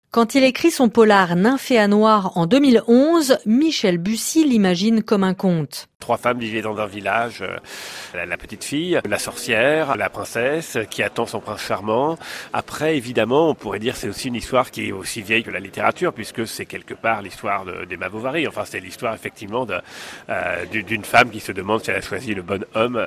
Quand il écrit son polar Nymphéa Noire en 2011, Michel Bussy l'imagine comme un conte. 3 femmes vivaient dans un village, la petite fille, la sorcière, la princesse qui attend son prince charmant. Après, évidemment, on pourrait dire que c'est aussi une histoire qui est aussi vieille que la littérature, puisque c'est quelque part l'histoire d'Emma Bovary. Enfin, c'est l'histoire effectivement d'une femme qui se demande si elle a choisi le bon homme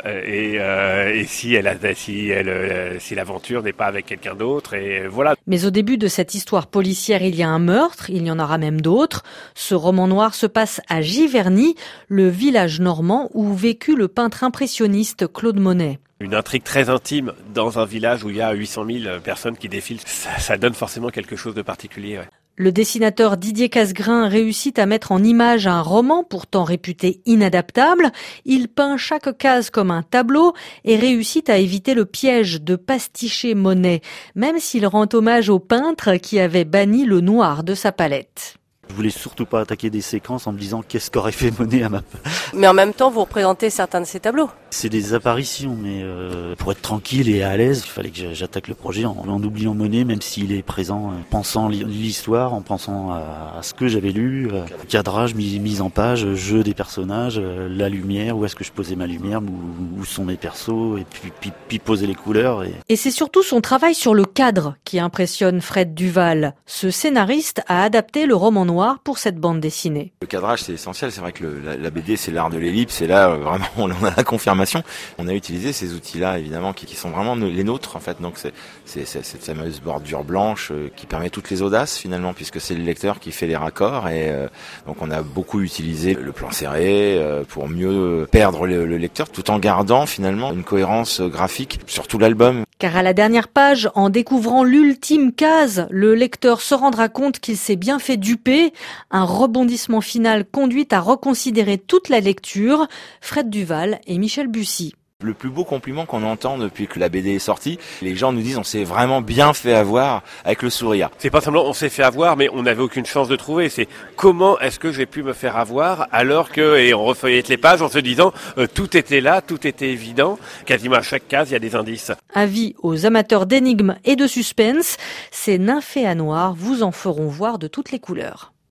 et si l'aventure n'est pas avec quelqu'un d'autre. Et voilà. Mais au début de cette histoire policière, il y a un meurtre, il y en aura même d'autres. Ce roman noir se passe à Giverny, le village normand où vécut le peintre impressionniste Claude Monet. Une intrigue très intime dans un village où il y a 800 000 personnes qui défilent, ça donne forcément quelque chose de particulier. Ouais. Le dessinateur Didier Casgrain réussit à mettre en image un roman pourtant réputé inadaptable. Il peint chaque case comme un tableau et réussit à éviter le piège de pasticher Monet, même s'il rend hommage au peintre qui avait banni le noir de sa palette. Je voulais surtout pas attaquer des séquences en me disant qu'est-ce qu'aurait fait Monet à ma place. Mais en même temps, vous représentez certains de ces tableaux. C'est des apparitions, mais pour être tranquille et à l'aise, il fallait que j'attaque le projet en oubliant Monet, même s'il est présent, en pensant l'histoire, en pensant à ce que j'avais lu, cadrage, mise en page, jeu des personnages, la lumière, où est-ce que je posais ma lumière, où sont mes persos, et puis poser les couleurs. Et c'est surtout son travail sur le cadre qui impressionne Fred Duval. Ce scénariste a adapté le roman noir pour cette bande dessinée. Le cadrage, c'est essentiel. C'est vrai que la BD, c'est l'art de l'ellipse, et là, vraiment, on a la confirmation. On a utilisé ces outils-là, évidemment, qui sont vraiment les nôtres, en fait. Donc, c'est cette fameuse bordure blanche qui permet toutes les audaces, finalement, puisque c'est le lecteur qui fait les raccords. Et donc, on a beaucoup utilisé le plan serré pour mieux perdre le lecteur, tout en gardant, finalement, une cohérence graphique sur tout l'album. Car à la dernière page, en découvrant l'ultime case, le lecteur se rendra compte qu'il s'est bien fait duper. Un rebondissement final conduit à reconsidérer toute la lecture. Fred Duval et Michel Bussy. Le plus beau compliment qu'on entend depuis que la BD est sortie, les gens nous disent on s'est vraiment bien fait avoir avec le sourire. C'est pas simplement on s'est fait avoir, mais on n'avait aucune chance de trouver. C'est comment est-ce que j'ai pu me faire avoir alors que, et on refeuillette les pages en se disant tout était là, tout était évident. Quasiment à chaque case, il y a des indices. Avis aux amateurs d'énigmes et de suspense, ces Nymphéa Noires vous en feront voir de toutes les couleurs.